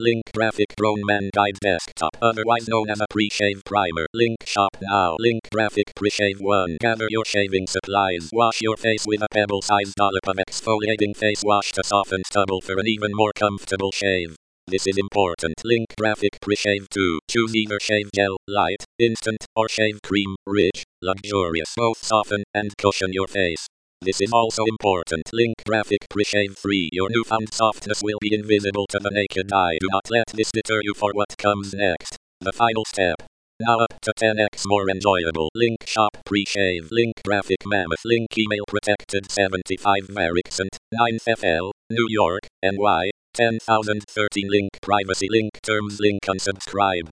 Link Graphic Grown Man Guide Desktop, otherwise known as a pre-shave primer. Link Shop Now. Link Graphic Pre-Shave 1. Gather your shaving supplies. Wash your face with a pebble-sized dollop of exfoliating face wash to soften stubble for an even more comfortable shave. This is important. Link Graphic Pre-Shave 2. Choose either shave gel, light, instant, or shave cream, rich, luxurious. Both soften and cushion your face. This is also important. Link Graphic Pre-Shave 3. Your newfound softness will be invisible to the naked eye. Do not let this deter you for what comes next. The final step. Now up to 10x more enjoyable. Link Shop Pre-Shave. Link Graphic Mammoth. Link Email Protected 75 Varixent 9FL, New York, NY, 10,013. Link Privacy. Link Terms. Link Unsubscribe.